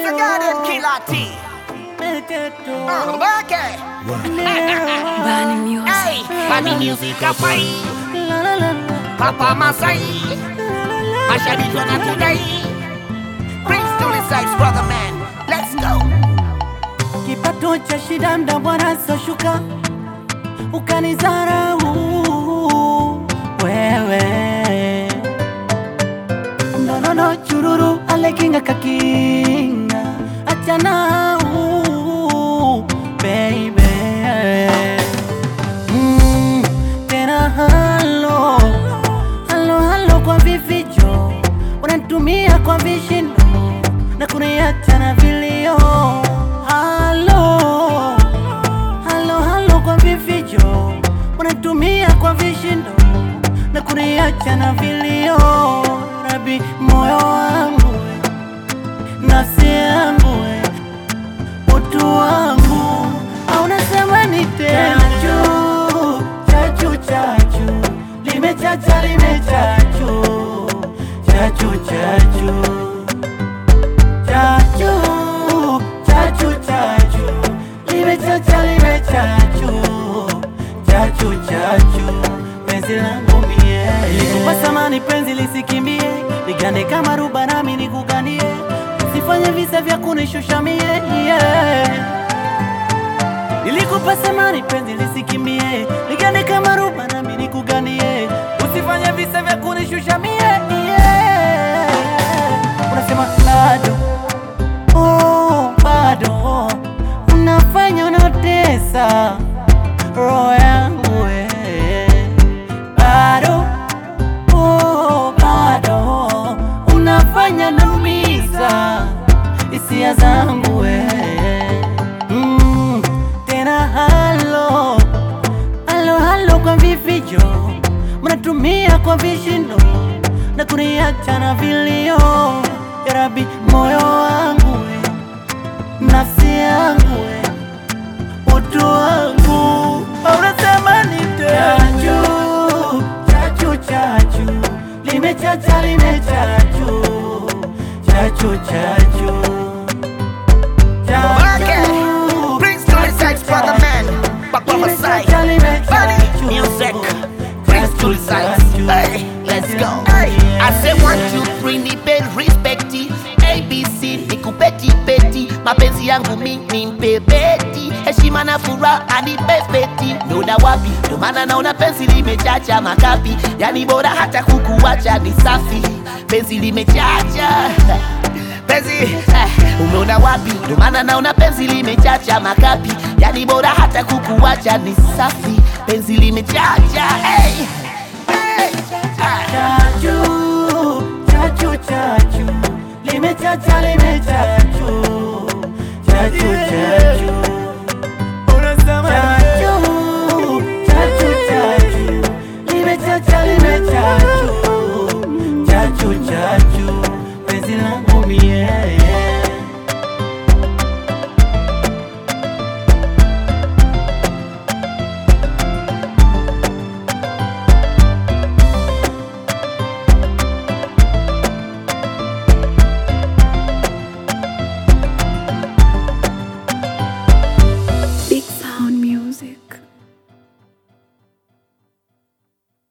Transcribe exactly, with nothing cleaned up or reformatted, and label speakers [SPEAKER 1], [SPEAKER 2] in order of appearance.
[SPEAKER 1] a goddamn killer T. Uh, okay.
[SPEAKER 2] Bani music.
[SPEAKER 1] Hey, Bani music kapai. Papa Masai. Ashadi Jona today. Prince to the sides, brother man. Let's go.
[SPEAKER 3] Kipato cha shida nda bwana soshuka, ukanizarau wewe. No no no chururu alekinga kakinga, achana baby. Mm, tena halo halo halo kwa vifijo, unanitumia kwa vishindo na kuniacha na vilio. Halo halo halo kwa vifijo, unanitumia kwa vishindo na kuniacha na vilio. Rabi moyo wangu, nafsi yangu, utu wangu, au nasema ni tena chachu chachu chachu, limechacha limechachu chachu chachu chachu chachu chachu, limechacha limechachu chachu chachu, penzi langu mie. Nilikupa samani penzi lisikimbie, nigande kama ruba nami nikugandie, usifanye visa vya kunishusha mie, yeah. Nilikupa samani penzi lisikimbie, nigande kama ruba nami nikugandie, usifanye visa vya kunishusha mie, yeah. Unasema bado, oh bado, unafanya unatesa roho yangu we. Bado, oh bado, unafanya naumiza hisia zangu we. Mm, tena halo halo halo kwa vifijo, mnatumia kwa vishindo na kuniacha na vilio. Ya Rabbi moyo wangu we, nafsi yangu we, utu wangu, unasema ni chachu chachu chachu, limechacha limechachu chachu chachu
[SPEAKER 1] Okay. Prince to the sides, brother man. Papa Masai. Bani music. Prince to the sides. Hey, let's go. Hey, I say one, two, three, nipe respecti. A B C, niku peti peti. Mapenzi yangu mi nimpe beti. Heshima na furaha nipe peti. Ndoda wapi, ndo maana naona penzi limechacha makapi. Yani bora hata kukuacha ni safi. Penzi limechacha. Penzi, eh, umeona wapi? Ndo maana naona penzi limechacha makapi. Yani bora hata kukuacha ni safi. Penzi limechacha, hey, hey, hey.
[SPEAKER 3] chachu